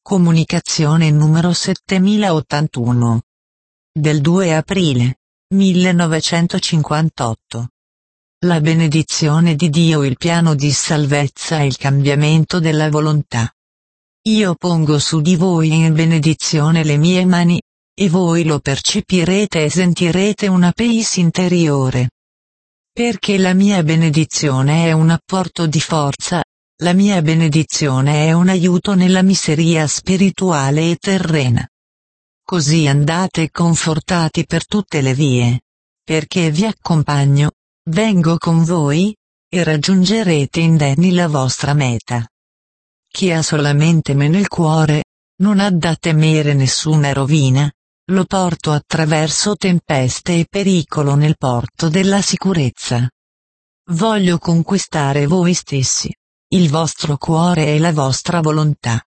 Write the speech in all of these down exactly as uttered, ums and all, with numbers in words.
Comunicazione numero settemila ottantuno. Del due aprile millenovecentocinquantotto. La benedizione di Dio, il piano di salvezza e il cambiamento della volontà. Io pongo su di voi in benedizione le mie mani, e voi lo percepirete e sentirete una pace interiore. Perché la mia benedizione è un apporto di forza, la mia benedizione è un aiuto nella miseria spirituale e terrena. Così andate confortati per tutte le vie. Perché vi accompagno, vengo con voi, e raggiungerete indenni la vostra meta. Chi ha solamente me nel cuore, non ha da temere nessuna rovina, lo porto attraverso tempeste e pericolo nel porto della sicurezza. Voglio conquistare voi stessi, il vostro cuore e la vostra volontà.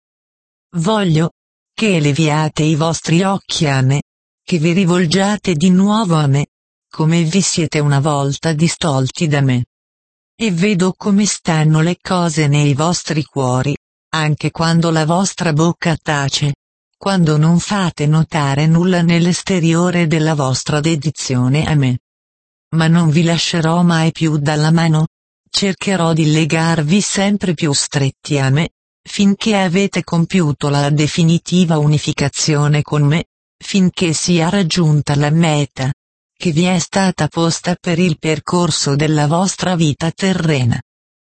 Voglio che eleviate i vostri occhi a me, che vi rivolgiate di nuovo a me, come vi siete una volta distolti da me. E vedo come stanno le cose nei vostri cuori, anche quando la vostra bocca tace, quando non fate notare nulla nell'esteriore della vostra dedizione a me. Ma non vi lascerò mai più dalla mano, cercherò di legarvi sempre più stretti a me, finché avete compiuto la definitiva unificazione con me, finché sia raggiunta la meta che vi è stata posta per il percorso della vostra vita terrena.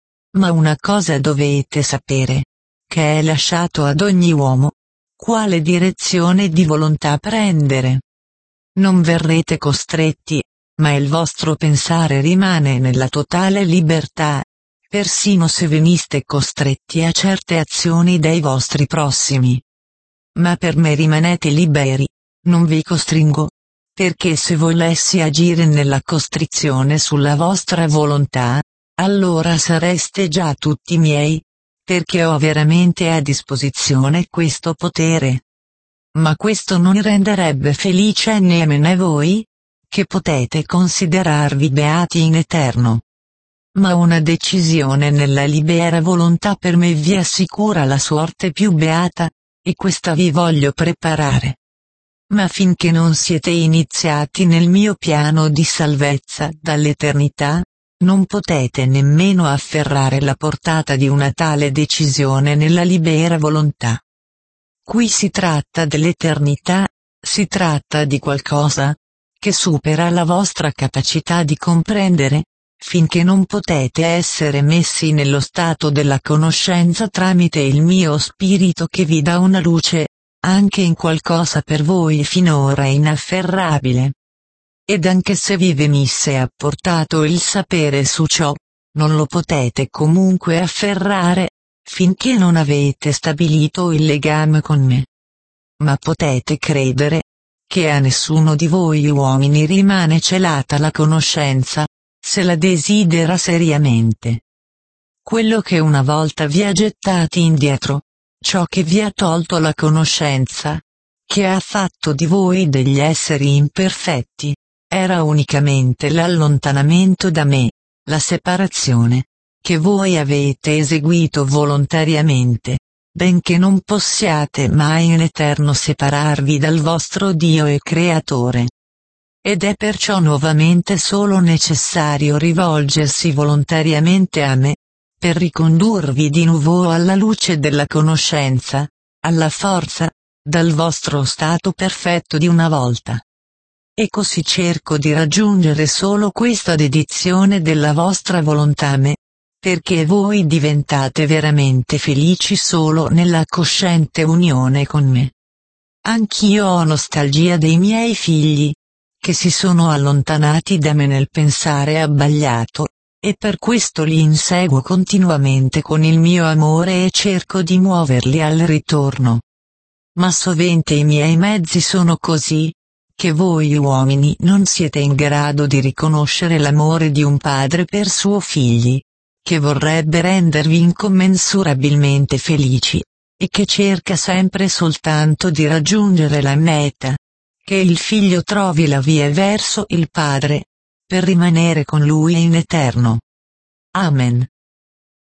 Ma una cosa dovete sapere, che è lasciato ad ogni uomo, quale direzione di volontà prendere. Non verrete costretti, ma il vostro pensare rimane nella totale libertà, persino se veniste costretti a certe azioni dai vostri prossimi. Ma per me rimanete liberi, non vi costringo, perché se volessi agire nella costrizione sulla vostra volontà, allora sareste già tutti miei, perché ho veramente a disposizione questo potere. Ma questo non renderebbe felice né me né voi, che potete considerarvi beati in eterno. Ma una decisione nella libera volontà per me vi assicura la sorte più beata, e questa vi voglio preparare. Ma finché non siete iniziati nel mio piano di salvezza dall'eternità, non potete nemmeno afferrare la portata di una tale decisione nella libera volontà. Qui si tratta dell'eternità, si tratta di qualcosa che supera la vostra capacità di comprendere, finché non potete essere messi nello stato della conoscenza tramite il mio spirito che vi dà una luce, anche in qualcosa per voi finora inafferrabile. Ed anche se vi venisse apportato il sapere su ciò, non lo potete comunque afferrare, finché non avete stabilito il legame con me. Ma potete credere che a nessuno di voi uomini rimane celata la conoscenza, se la desidera seriamente. Quello che una volta vi ha gettati indietro, ciò che vi ha tolto la conoscenza, che ha fatto di voi degli esseri imperfetti, era unicamente l'allontanamento da me, la separazione, che voi avete eseguito volontariamente, benché non possiate mai in eterno separarvi dal vostro Dio e Creatore. Ed è perciò nuovamente solo necessario rivolgersi volontariamente a me, per ricondurvi di nuovo alla luce della conoscenza, alla forza, dal vostro stato perfetto di una volta. E così cerco di raggiungere solo questa dedizione della vostra volontà a me, perché voi diventate veramente felici solo nella cosciente unione con me. Anch'io ho nostalgia dei miei figli, che si sono allontanati da me nel pensare abbagliato, e per questo li inseguo continuamente con il mio amore e cerco di muoverli al ritorno. Ma sovente i miei mezzi sono così, che voi uomini non siete in grado di riconoscere l'amore di un padre per suoi figli, che vorrebbe rendervi incommensurabilmente felici, e che cerca sempre soltanto di raggiungere la meta, che il figlio trovi la via verso il padre, per rimanere con lui in eterno. Amen.